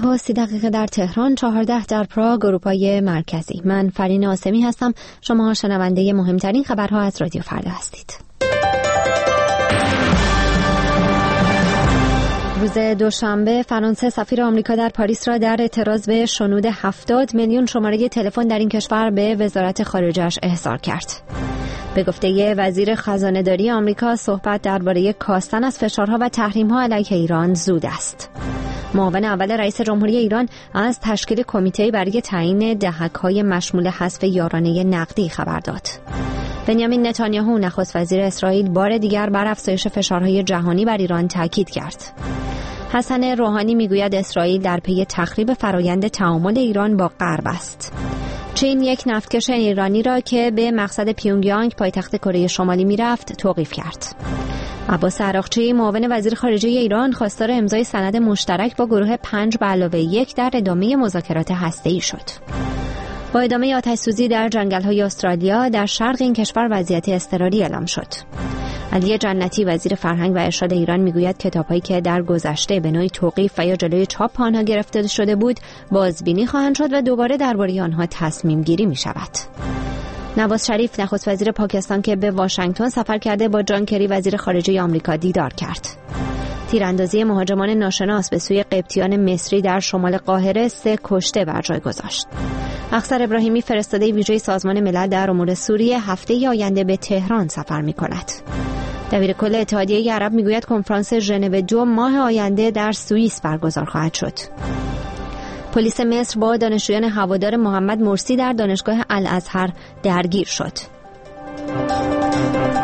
11:30 در تهران، 14 در پراگ، اروپای مرکزی. من فرین آسمی هستم. شما شنونده مهمترین خبرها از رادیو فردا هستید. روز دوشنبه فرانسه سفیر آمریکا در پاریس را در اعتراض به شنود 70 میلیون شماره تلفن در این کشور به وزارت خارجه‌اش احضار کرد. به گفته وزیر خزانه‌داری آمریکا، صحبت درباره کاستن از فشارها و تحریم‌ها علیه ایران زود است. معاون اول رئیس جمهوری ایران از تشکیل کمیته برای تعیین دهک‌های مشمول حذف یارانه نقدی خبر داد. بنیامین نتانیاهو نخست وزیر اسرائیل بار دیگر بر افزایش فشارهای جهانی بر ایران تاکید کرد. حسن روحانی میگوید اسرائیل در پی تخریب فرایند تعامل ایران با غرب است. چین یک نفتکش ایرانی را که به مقصد پیونگیانگ پایتخت کره شمالی میرفت توقیف کرد. عباس عراقچی معاون وزیر خارجه ایران خواستار امضای سند مشترک با گروه 5+1 در ادامه مذاکرات هسته‌ای شد. با ادامه آتش‌سوزی در جنگل‌های استرالیا، در شرق این کشور وضعیت اضطراری اعلام شد. علی جنتی وزیر فرهنگ و ارشاد ایران میگوید کتاب‌هایی که در گذشته به نوعی توقیف و یا جلوی چاپ آنها گرفته شده بود، بازبینی خواهند شد و دوباره درباره آنها تصمیم گیری می شود. نواز شریف نخست وزیر پاکستان که به واشنگتن سفر کرده، با جان کری وزیر خارجه آمریکا دیدار کرد. تیراندازی مهاجمان ناشناس به سوی قبطیان مصری در شمال قاهره 3 کشته بر جای گذاشت. اخسر ابراهیمی فرستاده ویژه سازمان ملل در امور سوریه هفته آینده به تهران سفر می‌کند. دبیرکل اتحادیه عرب میگوید کنفرانس ژنو 2 ماه آینده در سوئیس برگزار خواهد شد. پلیس مصر با دانشجویان هوادار محمد مرسی در دانشگاه الازهر درگیر شد.